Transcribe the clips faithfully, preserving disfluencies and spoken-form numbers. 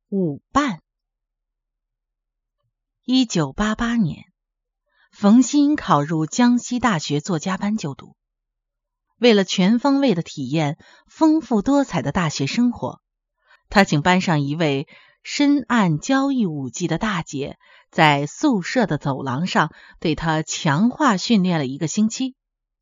舞伴。一九八八年，冯鑫考入江西大学作家班就读。为了全方位的体验丰富多彩的大学生活，他请班上一位深谙交谊舞技的大姐，在宿舍的走廊上对他强化训练了一个星期。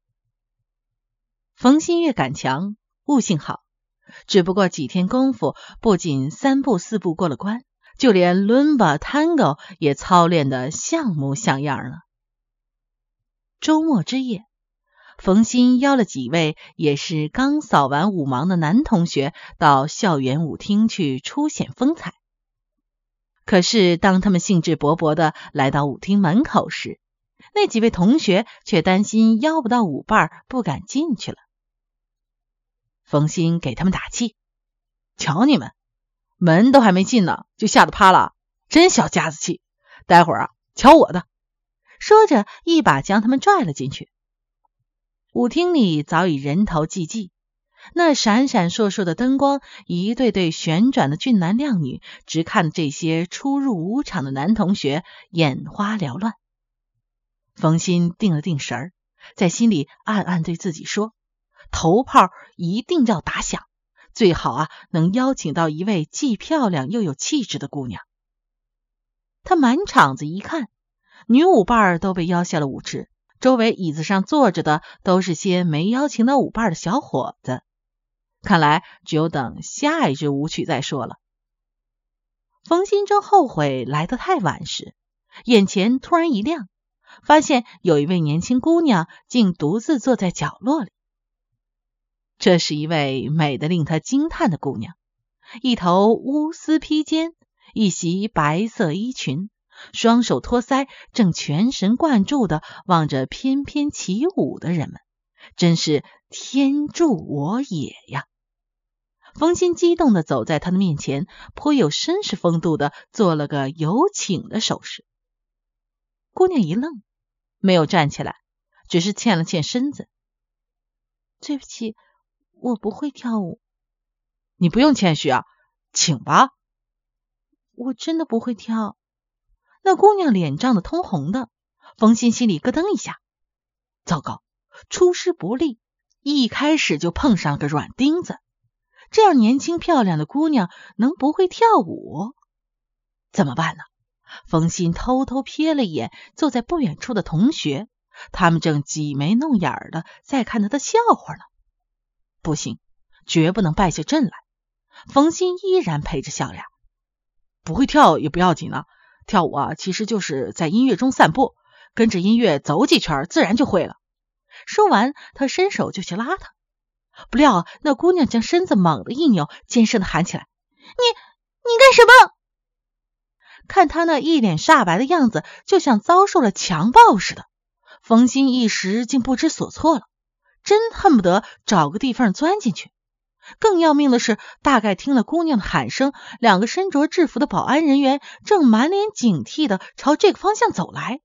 冯鑫越感强，悟性好，只不过几天功夫，不仅三步四步过了关，就连伦巴、tango 也操练得像模像样了。周末之夜，冯鑫邀了几位也是刚扫完舞盲的男同学到校园舞厅去初显风采。可是当他们兴致勃勃地来到舞厅门口时，那几位同学却担心邀不到舞伴，不敢进去了。冯鑫给他们打气：瞧你们，门都还没进呢，就吓得趴了，真小家子气，待会儿啊，瞧我的。说着一把将他们拽了进去。舞厅里早已人头济济，那闪闪烁烁的灯光，一对对旋转的俊男靓女，直看这些初入舞场的男同学眼花缭乱。冯鑫定了定神儿，在心里暗暗对自己说，头炮一定要打响，最好啊能邀请到一位既漂亮又有气质的姑娘。他满场子一看，女舞伴都被邀下了舞池，周围椅子上坐着的都是些没邀请到舞伴的小伙子，看来只有等下一支舞曲再说了。冯鑫正后悔来得太晚时，眼前突然一亮，发现有一位年轻姑娘竟独自坐在角落里。这是一位美得令他惊叹的姑娘，一头乌丝披肩，一袭白色衣裙，双手托腮，正全神贯注地望着翩翩起舞的人们，真是天助我也呀！冯鑫激动地走在他的面前，颇有绅士风度地做了个有请的手势。姑娘一愣，没有站起来，只是欠了欠身子。对不起，我不会跳舞。你不用谦虚啊，请吧。我真的不会跳。那姑娘脸涨得通红的，冯鑫心里咯噔一下，糟糕，出师不利，一开始就碰上个软钉子。这样年轻漂亮的姑娘能不会跳舞？怎么办呢？冯鑫偷偷瞥了一眼坐在不远处的同学，他们正挤眉弄眼的在看他的笑话呢。不行，绝不能败下阵来。冯鑫依然陪着笑脸，不会跳也不要紧啊，跳舞啊其实就是在音乐中散步，跟着音乐走几圈自然就会了。说完他伸手就去拉她，不料那姑娘将身子猛地一扭，尖声地喊起来：你你干什么？看他那一脸煞白的样子，就像遭受了强暴似的，冯鑫一时竟不知所措了，真恨不得找个地方钻进去。更要命的是，大概听了姑娘的喊声，两个身着制服的保安人员正满脸警惕地朝这个方向走来。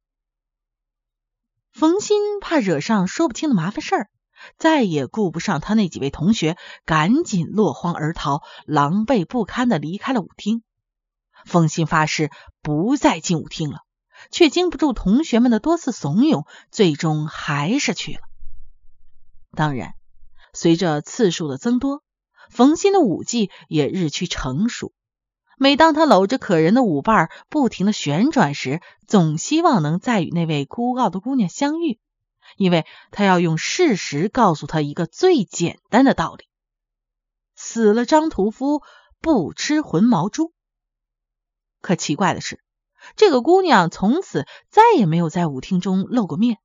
冯鑫怕惹上说不清的麻烦事儿，再也顾不上他那几位同学，赶紧落荒而逃，狼狈不堪地离开了舞厅。冯鑫发誓不再进舞厅了，却经不住同学们的多次怂恿，最终还是去了。当然，随着次数的增多，冯鑫的舞技也日趋成熟。每当他搂着可人的舞伴不停地旋转时，总希望能再与那位孤傲的姑娘相遇，因为他要用事实告诉她一个最简单的道理：死了张屠夫，不吃浑毛猪。可奇怪的是，这个姑娘从此再也没有在舞厅中露过面。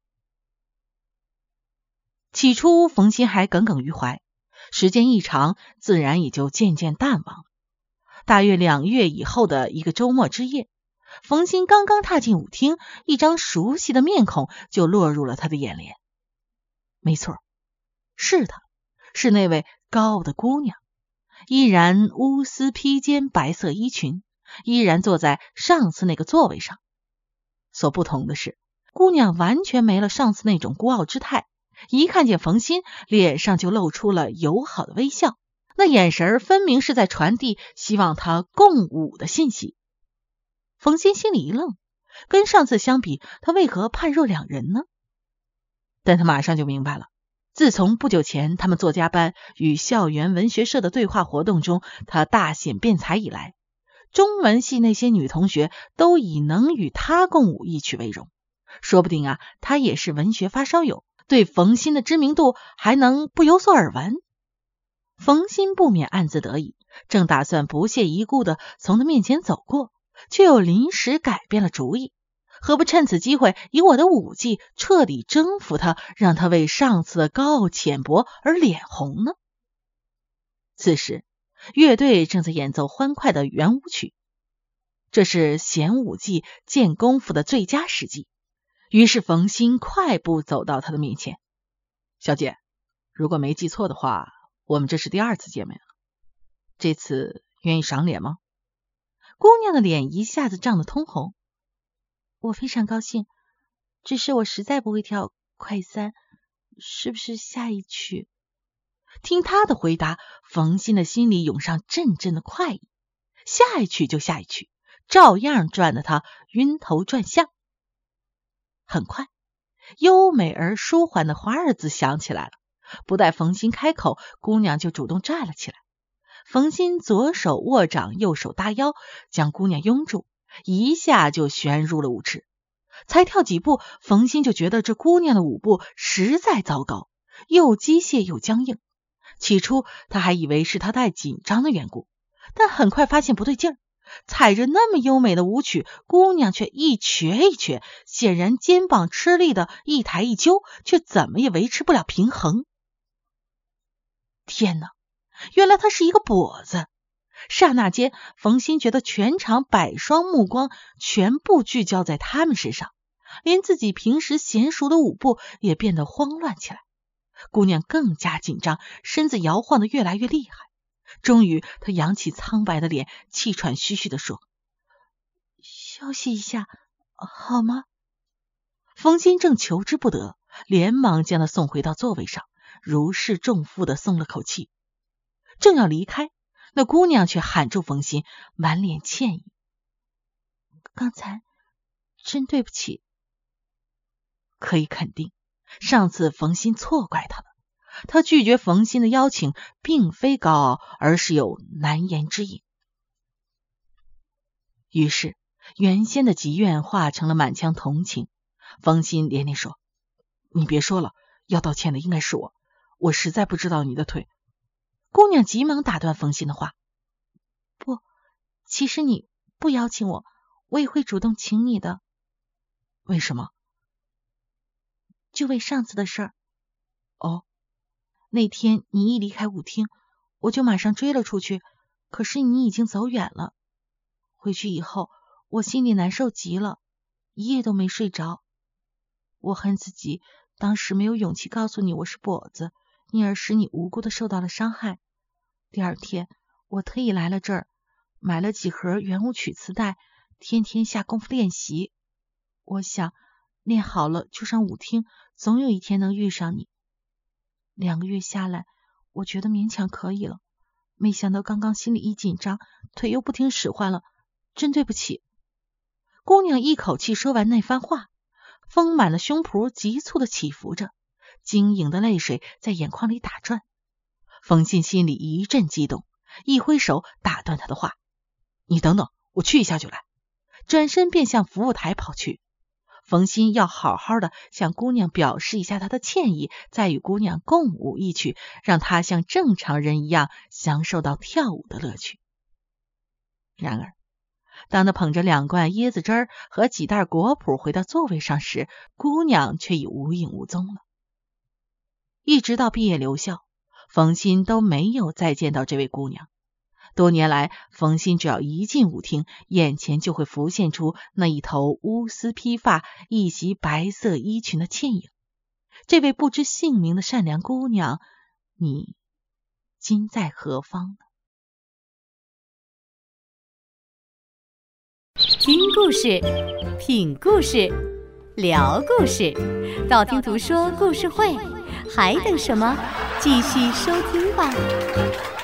起初冯鑫还耿耿于怀，时间一长，自然也就渐渐淡忘了。大约两月以后的一个周末之夜，冯鑫刚刚踏进舞厅，一张熟悉的面孔就落入了他的眼帘。没错，是他，是那位高傲的姑娘，依然乌丝披肩，白色衣裙，依然坐在上次那个座位上。所不同的是，姑娘完全没了上次那种孤傲之态，一看见冯鑫，脸上就露出了友好的微笑， 那眼神分明是在传递希望他共舞的信息。冯鑫心里一愣，跟上次相比，他为何判若两人呢？但他马上就明白了，自从不久前他们作家班与校园文学社的对话活动中，他大显辩才以来，中文系那些女同学都以能与他共舞一曲为荣。说不定啊，他也是文学发烧友，对冯鑫的知名度还能不有所耳闻。冯鑫不免暗自得意，正打算不屑一顾地从他面前走过，却又临时改变了主意，何不趁此机会以我的舞技彻底征服他，让他为上次的高傲浅薄而脸红呢？此时乐队正在演奏欢快的圆舞曲，这是显舞技见功夫的最佳时机。于是冯鑫快步走到他的面前，小姐，如果没记错的话，我们这是第二次见面了，这次愿意赏脸吗？姑娘的脸一下子涨得通红。我非常高兴，只是我实在不会跳快三，是不是下一曲？听她的回答，冯鑫的心里涌上阵阵的快意，下一曲就下一曲，照样转得他晕头转向。很快，优美而舒缓的华尔兹响起来了，不待冯鑫开口，姑娘就主动站了起来。冯鑫左手握掌，右手搭腰，将姑娘拥住，一下就旋入了舞池。才跳几步，冯鑫就觉得这姑娘的舞步实在糟糕，又机械又僵硬。起初他还以为是她太紧张的缘故，但很快发现不对劲儿。踩着那么优美的舞曲，姑娘却一瘸一瘸，显然肩膀吃力的一抬一揪，却怎么也维持不了平衡。天哪，原来她是一个跛子！刹那间，冯鑫觉得全场百双目光全部聚焦在他们身上，连自己平时娴熟的舞步也变得慌乱起来。姑娘更加紧张，身子摇晃得越来越厉害。终于她扬起苍白的脸，气喘吁吁地说：休息一下好吗？冯鑫正求之不得，连忙将她送回到座位上，如释重负地松了口气。正要离开，那姑娘却喊住冯鑫，满脸歉意：刚才真对不起。可以肯定，上次冯鑫错怪她了。他拒绝冯鑫的邀请，并非高傲，而是有难言之隐。于是原先的积怨化成了满腔同情。冯鑫连连说：你别说了，要道歉的应该是我，我实在不知道你的腿。姑娘急忙打断冯鑫的话：不，其实你不邀请我，我也会主动请你的。为什么？就为上次的事儿。哦，那天你一离开舞厅，我就马上追了出去，可是你已经走远了。回去以后，我心里难受极了，一夜都没睡着。我恨自己当时没有勇气告诉你我是跛子，因而使你无辜的受到了伤害。第二天，我特意来了这儿，买了几盒圆舞曲磁带，天天下功夫练习。我想练好了就上舞厅，总有一天能遇上你。两个月下来，我觉得勉强可以了，没想到刚刚心里一紧张，腿又不听使唤了，真对不起。姑娘一口气说完那番话，丰满的胸脯急促的起伏着，晶莹的泪水在眼眶里打转。冯鑫心里一阵激动，一挥手打断他的话：你等等，我去一下就来。转身便向服务台跑去。冯鑫要好好的向姑娘表示一下他的歉意，再与姑娘共舞一曲，让她像正常人一样享受到跳舞的乐趣。然而当他捧着两罐椰子汁儿和几袋果脯回到座位上时，姑娘却已无影无踪了。一直到毕业留校，冯鑫都没有再见到这位姑娘。多年来，冯鑫只要一进舞厅，眼前就会浮现出那一头乌丝披发、一袭白色衣裙的倩影。这位不知姓名的善良姑娘，你今在何方呢？ 听故事，品故事，聊故事，道听途说故事会，还等什么？继续收听吧。